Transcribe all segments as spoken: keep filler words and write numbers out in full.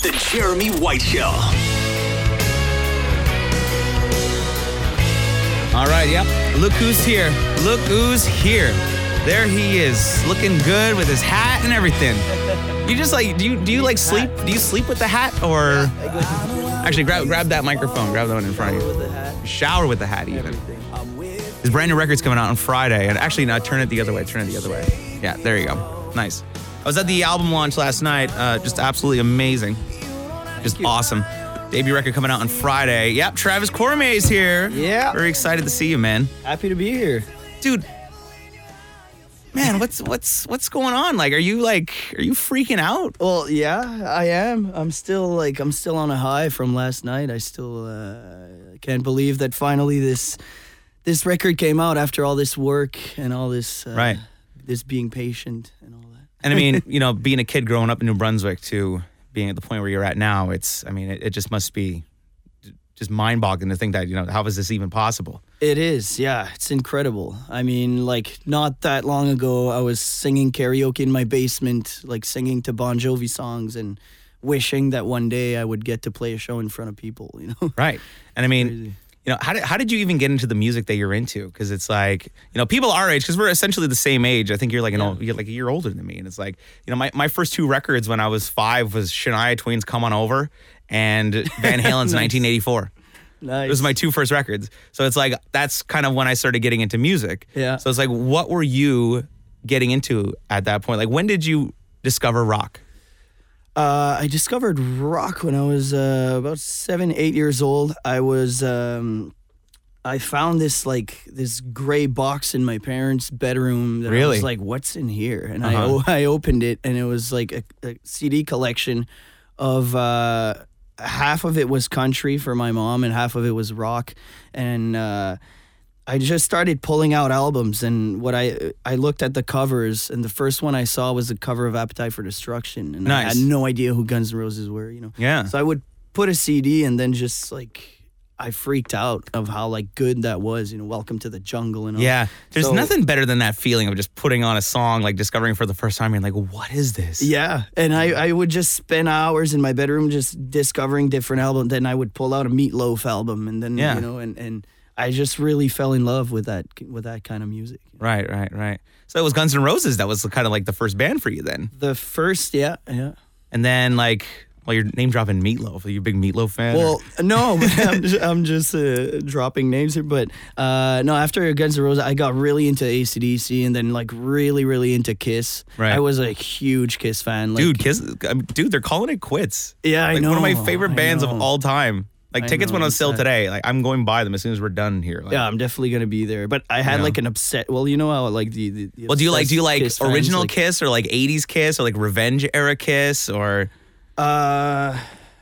The Jeremy White Show. All right, yep. Look who's here. Look who's here. There he is, looking good with his hat and everything. You just like, do you do you like sleep? Do you sleep with the hat or? Actually, grab grab that microphone. Grab that one in front of you. Shower with the hat even. His brand new record's coming out on Friday. And actually, no, turn it the other way. Turn it the other way. Yeah, there you go. Nice. I was at the album launch last night. Uh, just absolutely amazing. Just awesome. Debut record coming out on Friday. Yep, Travis Cormier's here. Yeah. Very excited to see you, man. Happy to be here. Dude, man, what's what's what's going on? Like, are you like, are you freaking out? Well, yeah, I am. I'm still like, I'm still on a high from last night. I still uh, can't believe that finally this this record came out after all this work and all this, uh, right? This being patient and all that. And I mean, you know, being a kid growing up in New Brunswick to being at the point where you're at now, it's, I mean, it, it just must be just mind-boggling to think that, you know, how is this even possible? It is, yeah. It's incredible. I mean, like, not that long ago, I was singing karaoke in my basement, like singing to Bon Jovi songs and wishing that one day I would get to play a show in front of people, you know? Right. And I mean, Crazy. you know, how did, how did you even get into the music that you're into? Because it's like, you know, people our age, because we're essentially the same age. I think you're like an Yeah. old, you're like a year older than me. And it's like, you know, my, my first two records when I was five was Shania Twain's Come On Over and Van Halen's Nice. nineteen eighty-four. Nice. Those are my two first records. So it's like, that's kind of when I started getting into music. Yeah. So it's like, what were you getting into at that point? Like, when did you discover rock? Uh, I discovered rock when I was uh, about seven, eight years old. I was, um, I found this like this gray box in my parents' bedroom. That I Really? was like, "What's in here?" And Uh-huh. I I opened it, and it was like a, a C D collection of uh, half of it was country for my mom, and half of it was rock, and. Uh, I just started pulling out albums, and what I I looked at the covers, and the first one I saw was the cover of Appetite for Destruction, and I Nice. had no idea who Guns N' Roses were, you know. Yeah. So I would put a C D, and then just like I freaked out of how like good that was, you know. Welcome to the Jungle and all. Yeah. There's So- nothing better than that feeling of just putting on a song, like discovering for the first time, you're like, what is this? Yeah, and I, I would just spend hours in my bedroom just discovering different albums. Then I would pull out a Meatloaf album, and then Yeah. you know, and and I just really fell in love with that with that kind of music. Right, right, right. So it was Guns N' Roses that was kind of like the first band for you then. The first, yeah, yeah. And then like, well, you're name dropping Meatloaf. Are you a big Meatloaf fan? Well, no, I'm just, I'm just uh, dropping names here, but uh, no. After Guns N' Roses, I got really into A C D C, and then like really, really into Kiss. Right. I was a huge Kiss fan. Like, dude, Kiss, I mean, dude, they're calling it quits. Yeah, I like know. one of my favorite I bands of know. all time. Like I tickets know, went on sale it's, uh, today. Like I'm going by them as soon as we're done here. Like, Yeah, I'm definitely gonna be there. But I had Yeah. like an upset. Well, you know how like the. the, the well, do you like do you like obsessed Kiss fans, original like, Kiss or like eighties Kiss or like Revenge era Kiss or Uh,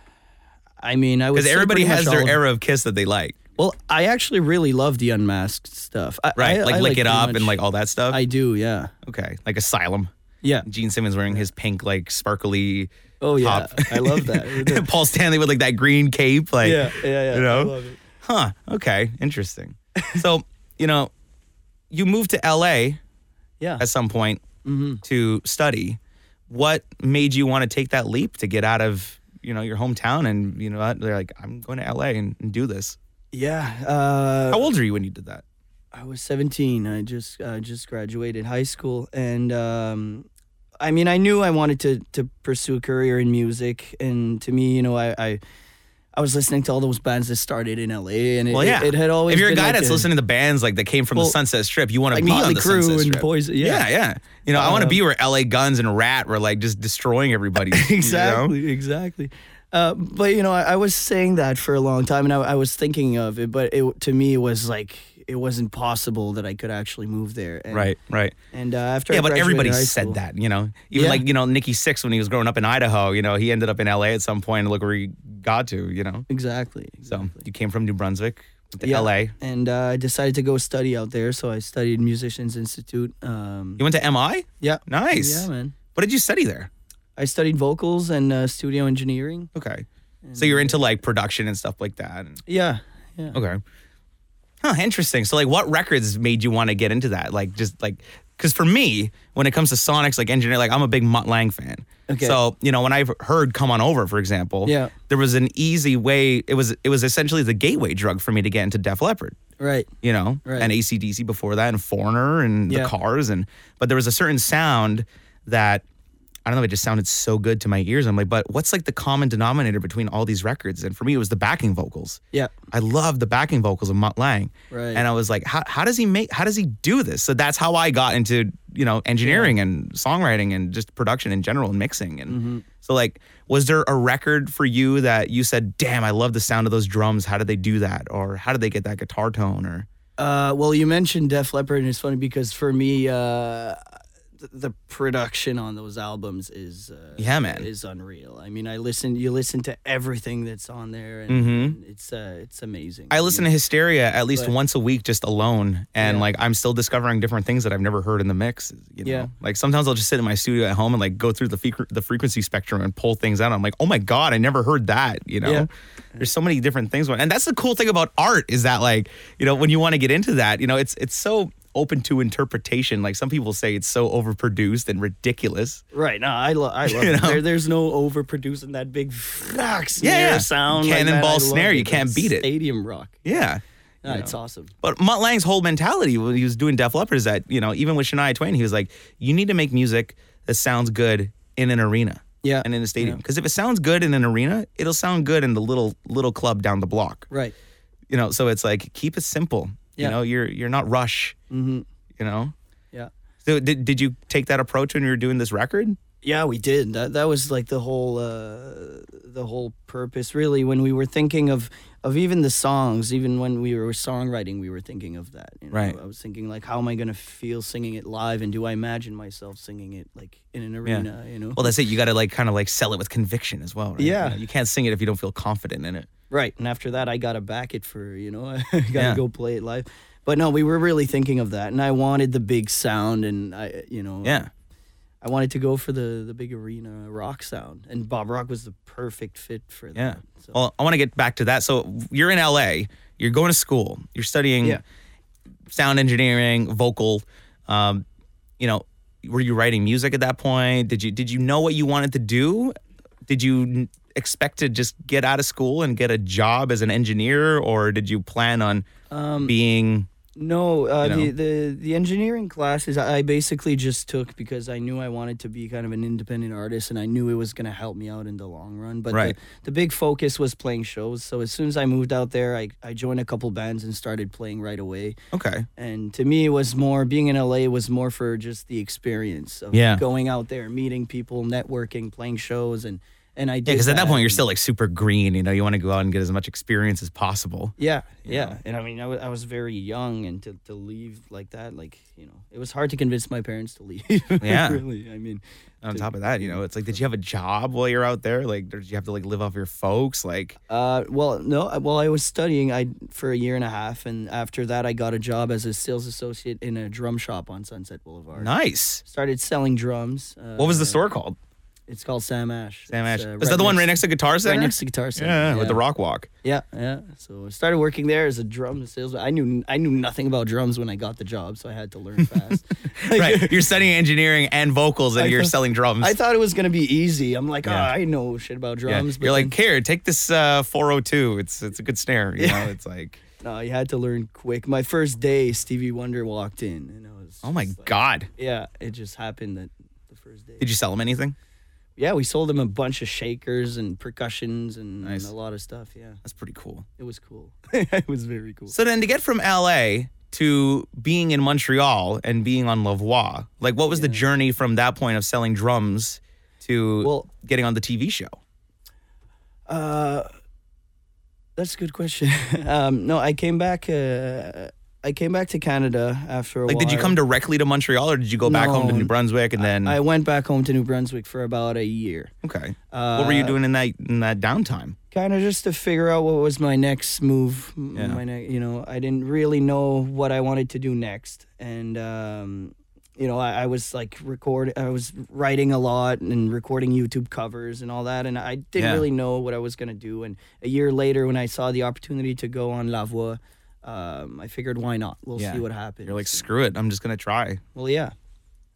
I mean, I would because say everybody pretty has much their all- era of Kiss that they like, Well, I actually really love the unmasked stuff. I, right? I, like I Lick It pretty Up much- and like all that stuff. I do, yeah, okay, like Asylum. yeah. Gene Simmons wearing his pink like sparkly. Oh yeah, top. I love that. Paul Stanley with like that green cape, like yeah, yeah, yeah. you know? I love it. Huh. Okay. Interesting. So, you know, you moved to L A Yeah. at some point Mm-hmm. to study. What made you want to take that leap to get out of, you know, your hometown and, you know, what? They're like, I'm going to L A and, and do this. Yeah. Uh, How old are you when you did that? I was seventeen. I just uh, just graduated high school, and um, I mean, I knew I wanted to to pursue a career in music. And to me, you know, I I, I was listening to all those bands that started in L A, and it, Well, yeah. it, it had always. If you're a been guy like that's a, listening to bands like that came from Well, the Sunset Strip, you want to like be on Motley the Crue Sunset and Strip. Poison, yeah. yeah, yeah. You know, I want to Um, be where L A Guns and Rat were like just destroying everybody. exactly, You know? exactly. Uh, but you know, I, I was saying that for a long time, and I, I was thinking of it, but it to me it was like it wasn't possible that I could actually move there. And, Right, right. And uh, after I Yeah, but graduated everybody high said school- that, you know. Even Yeah. like, you know, Nikki Sixx when he was growing up in Idaho, you know, he ended up in L A at some point and look where he got to, you know. Exactly. So exactly. you came from New Brunswick to Yeah. L A. And uh, I decided to go study out there, so I studied Musicians Institute. Um, You went to M I? yeah. Nice. Yeah, man. What did you study there? I studied vocals and uh, studio engineering. Okay. So you're into like production and stuff like that. and- Yeah. Yeah. Okay. Huh, interesting. So like what records made you want to get into that? Like just like because for me, when it comes to sonics, like engineering, like I'm a big Mutt Lange fan. Okay. So, you know, when I've heard Come On Over, for example, Yeah. there was an easy way. It was it was essentially the gateway drug for me to get into Def Leppard. Right. You know, Right. and A C D C before that, and Foreigner, and Yeah. the Cars, and but there was a certain sound that I don't know, it just sounded so good to my ears. I'm like, but what's like the common denominator between all these records? And for me, it was the backing vocals. Yeah. I love the backing vocals of Mutt Lange. Right. And I was like, how, how does he make, how does he do this? So that's how I got into, you know, engineering and songwriting and just production in general and mixing. And Mm-hmm. so like, was there a record for you that you said, damn, I love the sound of those drums. How did they do that? Or how did they get that guitar tone? Or Uh, well, you mentioned Def Leppard, and it's funny because for me, uh, th- the production on those albums is uh, Yeah, man. is unreal. I mean, I listen, you listen to everything that's on there, and, Mhm. and it's uh, it's amazing. I listen to Hysteria at least But- once a week just alone. And Yeah. like, I'm still discovering different things that I've never heard in the mix. You know? Yeah. Like sometimes I'll just sit in my studio at home and like go through the, fre- the frequency spectrum and pull things out. I'm like, oh my God, I never heard that. You know, Yeah. there's so many different things. And that's the cool thing about art is that like, you know, when you want to get into that, you know, it's, it's so open to interpretation. Like some people say it's so overproduced and ridiculous. Right. No, I, lo- I love You it. know? There, there's no overproducing that big rock snare Yeah, yeah. sound. like that. Cannonball I love snare, it. you can't That's beat it. Stadium rock. Yeah. No, You it's know. awesome. But Mutt Lange's whole mentality when he was doing Def Leppard is that, you know, even with Shania Twain, he was like, you need to make music that sounds good in an arena. Yeah. And in a stadium. Yeah. Because if it sounds good in an arena, it'll sound good in the little little club down the block. Right. You know, so it's like keep it simple. Yeah. You know, you're you're not Rush. Mm-hmm. You know? Yeah. So did did you take that approach when you were doing this record? Yeah, we did. That that was like the whole uh, the whole purpose, really. When we were thinking of of even the songs, even when we were songwriting, we were thinking of that. You know? Right. I was thinking like, how am I gonna feel singing it live, and do I imagine myself singing it like in an arena? You know. Well, that's it. You got to like kind of like sell it with conviction as well, right? Yeah. You know, you can't sing it if you don't feel confident in it. Right. And after that, I gotta back it for you know, I gotta Yeah. go play it live. But no, we were really thinking of that, and I wanted the big sound, and I, you know, Yeah. I wanted to go for the the big arena rock sound, and Bob Rock was the perfect fit for that. Yeah. So. Well, I want to get back to that. So you're in L A. You're going to school. You're studying Yeah. sound engineering, vocal. Um, you know, were you writing music at that point? Did you did you know what you wanted to do? Did you n- expect to just get out of school and get a job as an engineer, or did you plan on Um, being? No, uh, You know? the, the the engineering classes I I basically just took because I knew I wanted to be kind of an independent artist, and I knew it was going to help me out in the long run. But Right. the, the big focus was playing shows. So as soon as I moved out there, I, I joined a couple bands and started playing right away. Okay. And to me, it was more being in L A was more for just the experience of Yeah. going out there, meeting people, networking, playing shows, and and I did. Yeah, because at that point you're and- still like super green. You know, you want to go out and get as much experience as possible. Yeah, you yeah. know? And I mean, I was, I was very young, and to, to leave like that, like, you know, it was hard to convince my parents to leave. Yeah. really. I mean, On to- top of that, you know, it's like, did you have a job while you're out there? Like, did you have to like live off your folks? Like, uh, well, no, I- well, I was studying I for a year and a half, and after that, I got a job as a sales associate in a drum shop on Sunset Boulevard. nice. Started selling drums. Uh, What was the store called? It's called Sam Ash. Sam Ash. It's, uh, Is that the one right next- next to Guitar Center? Right next to Guitar Center. Yeah, with the Rock Walk. Yeah, yeah. So I started working there as a drum salesman. I knew I knew nothing about drums when I got the job, so I had to learn fast. Right. You're studying engineering and vocals, and I you're thought- selling drums. I thought it was gonna be easy. I'm like, Yeah. oh, I know shit about Yeah. drums. But You're then- like, here, take this uh, four oh two. It's it's a good snare. You Yeah. know, it's like, no, you had to learn quick. My first day, Stevie Wonder walked in, and I was. oh my just like- God. Yeah, it just happened that the first day. Did you sell him anything? Yeah, we sold him a bunch of shakers and percussions and, Nice. and a lot of stuff. Yeah, That's pretty cool. it was cool. it was very cool. So then to get from L A to being in Montreal and being on La Voix, like what was the Yeah. journey from that point of selling drums to Well- getting on the T V show? Uh, that's a good question. um, no, I came back. Uh, I came back to Canada after a Like, while. did you come directly to Montreal or did you go back home to No. New Brunswick and then? I went back home to New Brunswick for about a year. okay. Uh, What were you doing in that in that downtime? Kind of just to figure out what was my next move. m- Yeah. My ne- you know, I didn't really know what I wanted to do next, and um, you know, I, I was like record. I was writing a lot and recording YouTube covers and all that, and I didn't Yeah. really know what I was gonna do. And a year later, when I saw the opportunity to go on La Voix, um, I figured, why not? We'll Yeah. see what happens. You're like, screw it, I'm just gonna try. Well, yeah,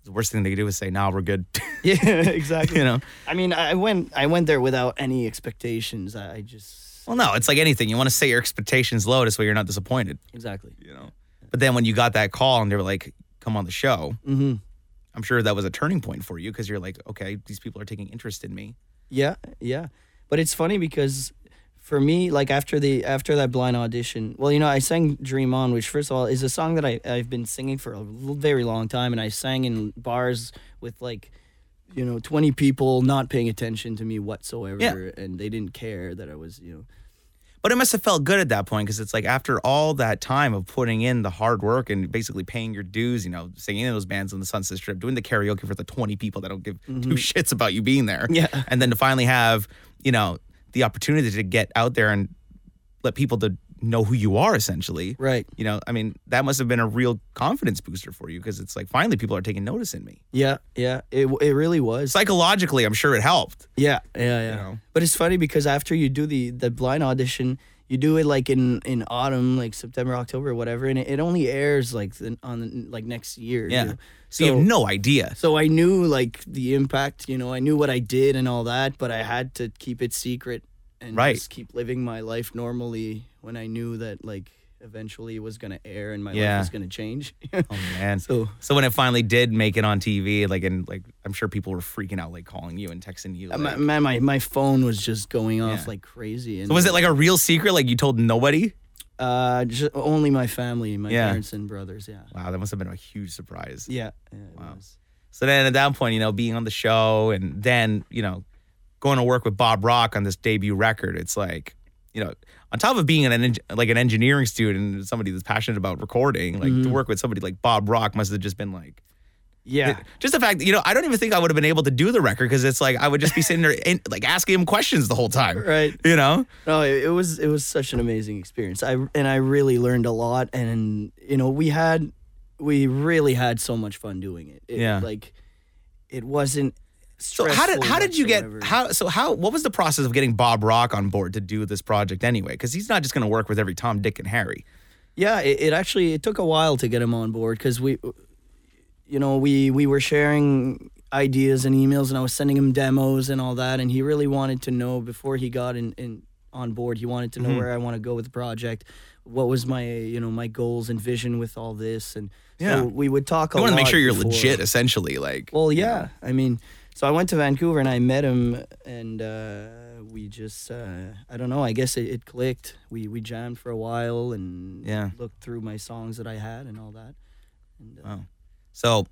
the worst thing they could do is say, "Nah, we're good." Yeah, exactly. You know. I mean, I went I went there without any expectations. I, I just Well, no, it's like anything. You want to set your expectations low, this way you're not disappointed. exactly. You know. But then when you got that call and they were like, "Come on the show," Mm-hmm. I'm sure that was a turning point for you because you're like, "Okay, these people are taking interest in me." Yeah, yeah. But it's funny because for me, like after the after that blind audition, well, you know, I sang "Dream On," which first of all is a song that I I've been singing for a l- very long time, and I sang in bars with like, you know, twenty people not paying attention to me whatsoever, Yeah. and they didn't care that I was, you know. But it must have felt good at that point because it's like after all that time of putting in the hard work and basically paying your dues, you know, singing in those bands on the Sunset Strip, doing the karaoke for the twenty people that don't give two shits about you being there. Yeah. And then to finally have, you know, the opportunity to get out there and let people to know who you are essentially. Right. You know, I mean, that must have been a real confidence booster for you because it's like finally people are taking notice in me. Yeah, yeah. It it really was. Psychologically, I'm sure it helped. Yeah, yeah, yeah. You know? But it's funny because after you do the the blind audition, you do it like in, in autumn, like September, October, or whatever, and it, it only airs like the, on the, like next year. Yeah. You know? So, you have no idea. So I knew like the impact. You know, I knew what I did and all that, but I had to keep it secret and Right. just keep living my life normally when I knew that like eventually it was gonna air and my Yeah. life was gonna change. Oh man. So So when it finally did make it on T V, like and like I'm sure people were freaking out, like calling you and texting you. uh, Like, my, man, my my phone was just going off Yeah. like crazy. And so was it like a real secret? Like you told nobody? Uh, just only my family, my Yeah. parents and brothers. Yeah. Wow, that must have been a huge surprise. Yeah. yeah it Wow. was. So then at that point, you know, being on the show and then, you know, going to work with Bob Rock on this debut record, it's like, you know, on top of being an en- like an engineering student and somebody that's passionate about recording, like to work with somebody like Bob Rock must have just been like, Yeah. just the fact that, you know, I don't even think I would have been able to do the record because it's like I would just be sitting there in, like asking him questions the whole time. Right. You know? No, it, it was it was such an amazing experience. I and I really learned a lot, and you know we had we really had so much fun doing it. It- Yeah. Like it wasn't. So how did how did you get whatsoever. how so how what was the process of getting Bob Rock on board to do this project anyway? Because he's not just going to work with every Tom, Dick, and Harry. Yeah, it, it actually it took a while to get him on board because we, you know, we we were sharing ideas and emails, and I was sending him demos and all that, and he really wanted to know before he got in, in on board. He wanted to know Mhm. where I want to go with the project, what was my you know my goals and vision with all this, and Yeah. so we would talk. A I want to make lot sure you're before. legit, essentially. Like, Well, yeah, I mean, so I went to Vancouver and I met him, and uh, we just uh, I don't know. I guess it, it clicked. We we jammed for a while and Yeah. looked through my songs that I had and all that. And, uh, wow. So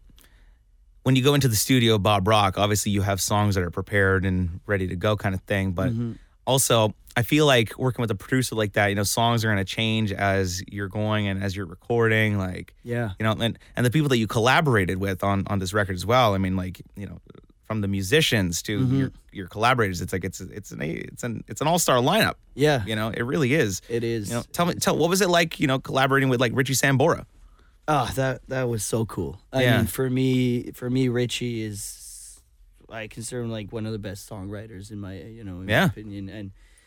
when you go into the studio, Bob Rock, obviously you have songs that are prepared and ready to go, kind of thing. But Mhm. also, I feel like working with a producer like that, you know, songs are going to change as you're going and as you're recording. Like, Yeah. you know, and, and the people that you collaborated with on, on this record as well. I mean, like, you know, from the musicians to Mhm. your your collaborators, it's like it's it's an it's an it's an all star lineup. Yeah. You know, it really is. It is. You know, tell me, tell what was it like? You know, collaborating with like Richie Sambora. Oh, that that was so cool. I Yeah. mean, for me, for me, Richie is, I consider him like one of the best songwriters in my, you know, in Yeah. my opinion. And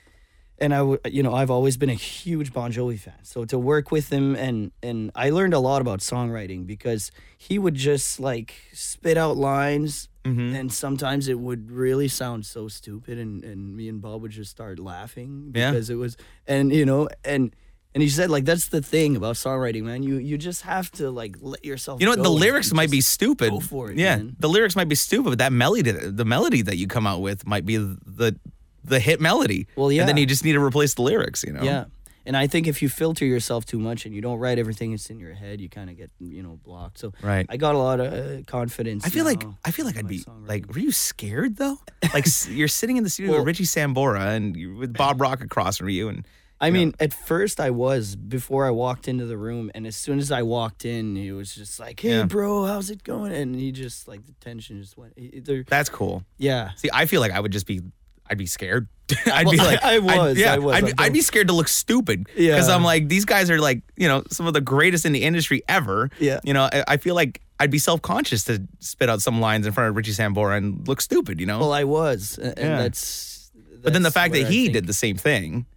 and I, w- you know, I've always been a huge Bon Jovi fan. So to work with him, and and I learned a lot about songwriting because he would just like spit out lines, Mm-hmm. and sometimes it would really sound so stupid, and and me and Bob would just start laughing Yeah. because it was, and you know, and. And he said, like, that's the thing about songwriting, man. You you just have to like let yourself. You know what? go The and lyrics might be just stupid. Go for it. Yeah, man. the lyrics might be stupid, but that melody, the melody that you come out with, might be the the hit melody. Well, yeah. And then you just need to replace the lyrics. You know. Yeah. And I think if you filter yourself too much and you don't write everything that's in your head, you kind of get you know blocked. So Right. I got a lot of uh, confidence. I feel like now I feel like in I'd my be songwriting. like, were you scared though? Like s- you're sitting in the studio Well- with Richie Sambora and you with Bob Rock across from you, and I you know. mean, at first I was before I walked into the room, and as soon as I walked in, he was just like, "Hey, Yeah. bro, how's it going?" And he just like the tension just went. he- there- that's cool. yeah. See, I feel like I would just be, I'd be scared. I'd Well, be like, I- I I'd- was, yeah, I was. I'd, I I'd be don't- scared to look stupid. Yeah. Because I'm like, these guys are like, you know, some of the greatest in the industry ever. Yeah. You know, I, I feel like I'd be self conscious to spit out some lines in front of Richie Sambora and look stupid. You know. Well, I was, a- and Yeah. that's. but then the that's fact that where I he think- did the same thing.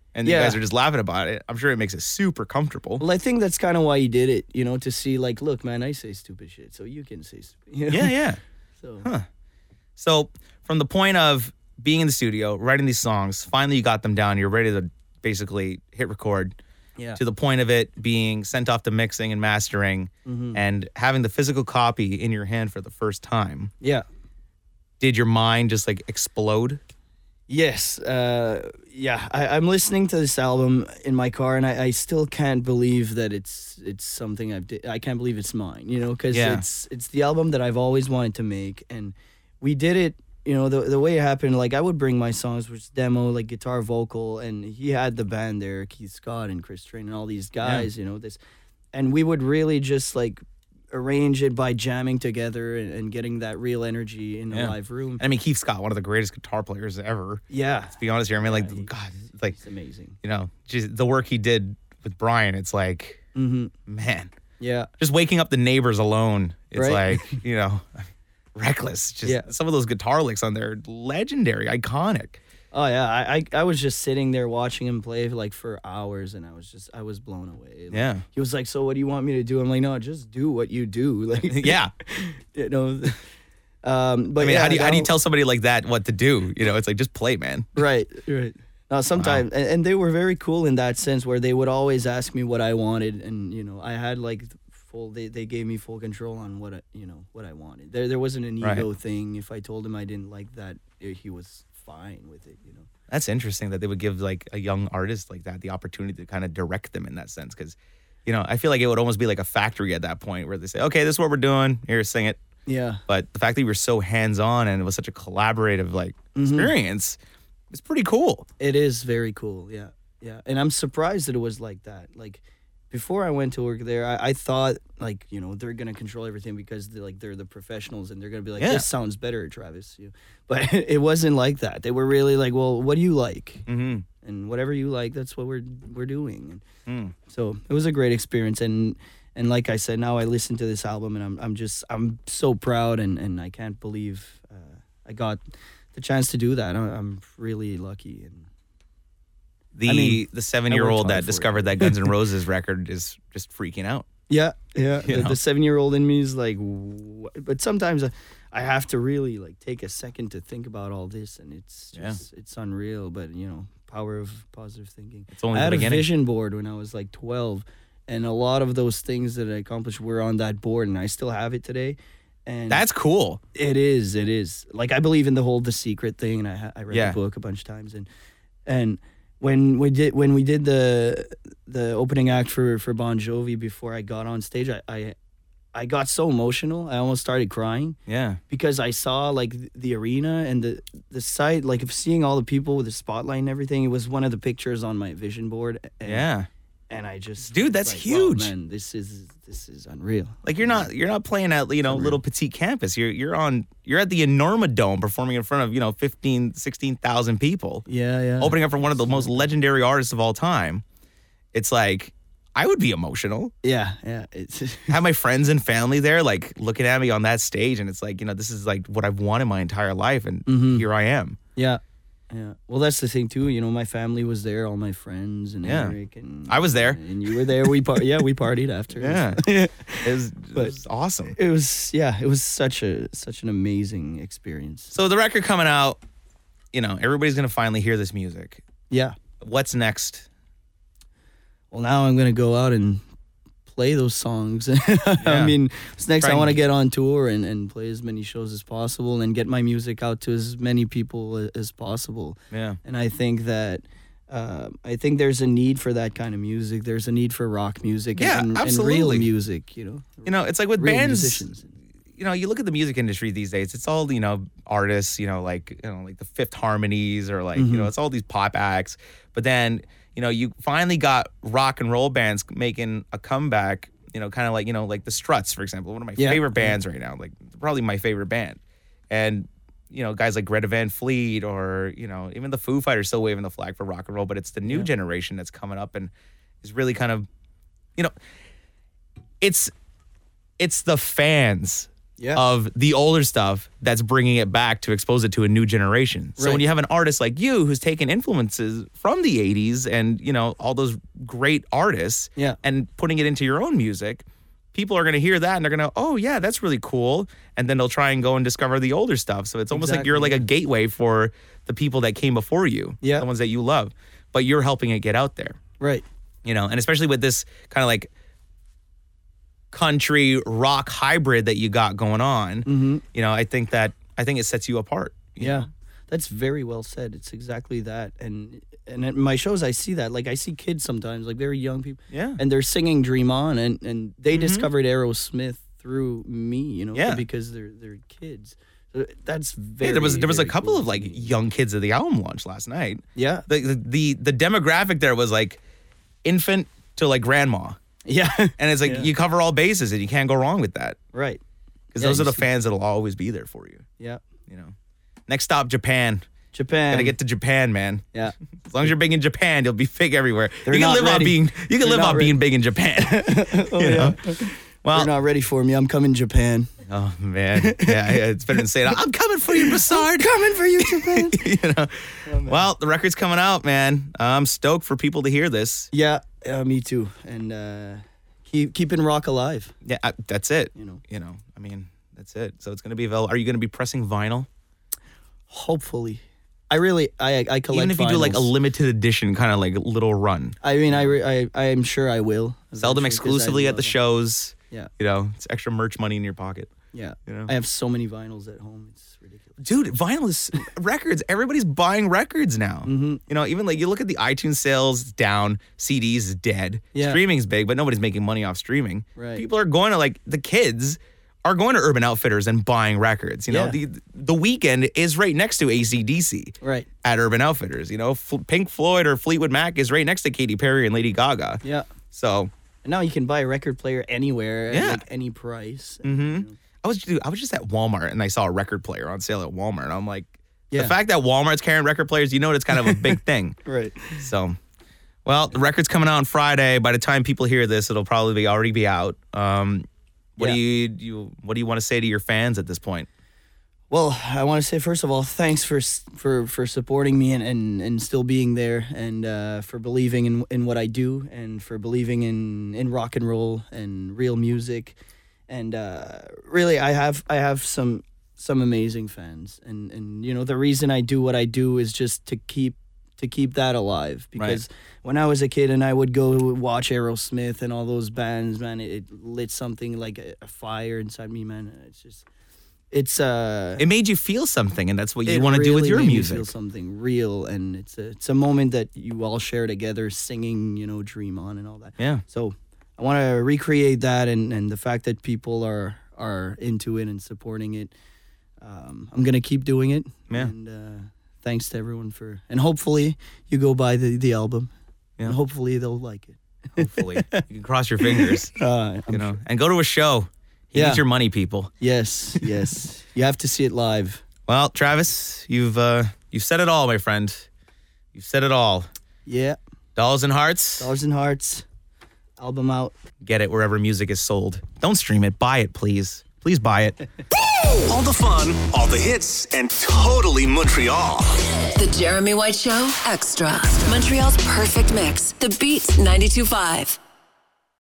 and Yeah. you guys are just laughing about it. I'm sure it makes it super comfortable. Well, I think that's kind of why he did it, you know, to see like, look, man, I say stupid shit, so you can say stupid. You know? Yeah, yeah. So Huh. So from the point of being in the studio, writing these songs, finally you got them down, you're ready to basically hit record, yeah, to the point of it being sent off to mixing and mastering Mm-hmm. and having the physical copy in your hand for the first time. yeah. Did your mind just like explode? Yes, uh, yeah. I, I'm listening to this album in my car, and I, I still can't believe that it's it's something I've. Di- I can't believe it's mine, you know, because Yeah. it's it's the album that I've always wanted to make, and we did it. You know, the the way it happened, like I would bring my songs, which is demo, like guitar, vocal, and he had the band there, Keith Scott and Chris Train and all these guys. You know this, and we would really just like arrange it by jamming together and, and getting that real energy in the Yeah. live room. I mean, Keith Scott, one of the greatest guitar players ever. Yeah, Let's be honest here. I mean, like, Yeah, he- God, like, it's amazing. you know, just the work he did with Brian, it's like, Mm-hmm. man, Yeah. just waking up the neighbors alone, it's Right. like, you know, reckless. Just Yeah. some of those guitar licks on there, legendary, iconic. Oh yeah, I, I I was just sitting there watching him play like for hours, and I was just I was blown away. Like, Yeah. he was like, "So what do you want me to do?" I'm like, "No, just do what you do." Like, Yeah. you know. Um, but I mean, yeah, how do you, how do you no, tell somebody like that what to do? You know, it's like, just play, man. Right, right. Now sometimes, and, and they were very cool in that sense, where they would always ask me what I wanted, and you know, I had like full. They, they gave me full control on what I, you know what I wanted. There there wasn't an Right. ego thing. If I told him I didn't like that, eh, he was fine with it. You know. That's interesting that they would give like a young artist like that the opportunity to kind of direct them in that sense. Because, you know, I feel like it would almost be like a factory at that point where they say, okay, this is what we're doing. Here, sing it. Yeah. But the fact that you were so hands-on and it was such a collaborative like Mm-hmm. experience, it's pretty cool. It is very cool, yeah, yeah. And I'm surprised that it was like that. Like, before I went to work there, I, I thought like you know they're gonna control everything because they're like they're the professionals and they're gonna be like Yeah. this sounds better, Travis. You, but it wasn't like that. They were really like, well, what do you like? Mm-hmm. And whatever you like, that's what we're we're doing. And Mm. so it was a great experience. And and like I said, now I listen to this album and I'm I'm just I'm so proud and and I can't believe uh, I got the chance to do that. I- I'm really lucky and. The I mean, the seven-year-old hard that for it. discovered that Guns N' Roses record is just freaking out. Yeah, yeah. You The, know? the seven-year-old in me is like, "Wha-" but sometimes I, I have to really like take a second to think about all this, and it's Yeah. just it's unreal. But you know, power of positive thinking. It's only I the had a beginning. vision board when I was like twelve, and a lot of those things that I accomplished were on that board, and I still have it today. And That's cool. it is, it is. Like I believe in the whole The Secret thing, and I ha- I read Yeah. the book a bunch of times, and and when we did when we did the the opening act for for Bon Jovi before I got on stage, I I, I got so emotional, I almost started crying Yeah. because I saw like th- the arena and the the site, like of seeing all the people with the spotlight and everything. It was one of the pictures on my vision board. And, Yeah. and I just Dude, was that's like, wow, huge. man, this is this is unreal. Like you're not you're not playing at, you know, little petite campus. You're you're on you're at the Enorma Dome performing in front of, you know, fifteen, sixteen thousand people. Yeah, yeah. Opening up for one of the most legendary artists of all time. It's like I would be emotional. Yeah, yeah. It's Have my friends and family there like looking at me on that stage and it's like, you know, this is like what I've wanted my entire life and Mhm. here I am. Yeah, yeah. Well, that's the thing too. You know, my family was there, all my friends and Yeah. Eric and I was there. and you were there. We par- yeah, we partied after. Yeah. It was, it But- was awesome. It was yeah, it was such a such an amazing experience. So the record coming out, you know, everybody's gonna finally hear this music. Yeah. What's next? Well, now I'm gonna go out and play those songs. Yeah. I mean, what's next? Try I and- want to get on tour and, and play as many shows as possible and get my music out to as many people a- as possible. Yeah. And I think that uh, I think there's a need for that kind of music. There's a need for rock music Yeah, and, and, and absolutely. real music. You know, You know, it's like with real bands. musicians. You know, you look at the music industry these days. It's all, you know, artists. You know, like you know, like the Fifth Harmonies or like you know, it's all these pop acts. But then you know, you finally got rock and roll bands making a comeback. You know, kind of like you know, like the Struts, for example, one of my Yeah. favorite bands right now. Like probably my favorite band. And you know, guys like Greta Van Fleet or you know, even the Foo Fighters still waving the flag for rock and roll. But it's the new Yeah. generation that's coming up and is really kind of, you know, it's it's the fans Yeah. of the older stuff that's bringing it back to expose it to a new generation. So Right. when you have an artist like you who's taken influences from the eighties and, you know, all those great artists Yeah. and putting it into your own music, people are going to hear that and they're going to, oh, yeah, that's really cool. And then they'll try and go and discover the older stuff. So it's almost like you're like Exactly, a gateway for the people that came before you, Yeah. the ones that you love. But you're helping it get out there, Right. you know, and especially with this kind of like country rock hybrid that you got going on, Mm-hmm. you know, I think that, I think it sets you apart. you Yeah. know? That's very well said. It's exactly that. And and at my shows I see that. Like I see kids sometimes, like very young people. Yeah. And they're singing Dream On and, and they discovered Aerosmith through me, you know, Yeah. because they're they're kids. So that's very Yeah, there was there was a very couple cool of to like me. young kids at the album launch last night. Yeah. The, the the the demographic there was like infant to like grandma, Yeah. and it's like Yeah. you cover all bases, and you can't go wrong with that Right. because Yeah, those are you the see- fans that'll always be there for you. Yeah. You know. Next stop, Japan. Japan. Gotta get to Japan, man. Yeah. As long as you're big in Japan, you'll be big everywhere. They're you can not live off ready. being you can They're live not off ready. being big in Japan. Oh, you know? yeah. Well, They're not ready for me. I'm coming Japan. oh man, yeah, yeah, it's been insane. I'm coming for you, Broussard. Coming for you, Japan. you know. Well, the record's coming out, man. I'm stoked for people to hear this. Yeah, uh, me too. And uh, keep keeping rock alive. Yeah, I, that's it. You know. You know, I mean, that's it. So it's gonna be available. Are you gonna be pressing vinyl? Hopefully, I really I I collect. Even if you do like a vinyls. limited edition kind of like little run. I mean, I re- I I am sure I will Sell them eventually, 'cause I exclusively at love the them. shows. Yeah, You know, it's extra merch money in your pocket. yeah. You know? I have so many vinyls at home. It's ridiculous. Dude, vinyl is records. Everybody's buying records now. Mm-hmm. You know, even like you look at the iTunes sales, it's down. C Ds is dead. Yeah. Streaming's big, but nobody's making money off streaming. Right. People are going to like the kids are going to Urban Outfitters and buying records. You know, Yeah. the the weekend is right next to A C D C Right. at Urban Outfitters. You know, F- Pink Floyd or Fleetwood Mac is right next to Katy Perry and Lady Gaga. Yeah. So And now you can buy a record player anywhere Yeah. at like any price. Mm-hmm. I was dude, I was just at Walmart and I saw a record player on sale at Walmart. And I'm like, Yeah. the fact that Walmart's carrying record players, you know, it's kind of a big thing. Right. So, well, the record's coming out on Friday. By the time people hear this, it'll probably be already be out. Um, what Yeah. do you, you what do you want to say to your fans at this point? Well, I want to say first of all, thanks for s- for for supporting me and, and, and still being there, and uh, for believing in, in what I do, and for believing in, in rock and roll and real music, and uh, really, I have I have some some amazing fans, and, and you know the reason I do what I do is just to keep to keep that alive, because when I was a kid and I would go watch Aerosmith and all those bands, man, it, it lit something like a, a fire inside me, man. It's just. It's uh It made you feel something, and that's what you it want to do with really your made me music. Feel something real, and it's a it's a moment that you all share together, singing, you know, "Dream On" and all that. Yeah. So I want to recreate that, and, and the fact that people are are into it and supporting it. Um, I'm gonna keep doing it. Yeah. And uh, thanks to everyone for, and hopefully you go buy the the album, Yeah. and hopefully they'll like it. Hopefully, you can cross your fingers. Uh, You know, and go to a show. He Yeah. needs your money, people. yes, yes. You have to see it live. Well, Travis, you've uh, you've said it all, my friend. You've said it all. Yeah. Dollars and Hearts. Dollars and Hearts, album out. Get it wherever music is sold. Don't stream it. Buy it, please. Please buy it. All the fun, all the hits, and totally Montreal. The Jeremy White Show Extra. Montreal's perfect mix. The Beat ninety-two point five.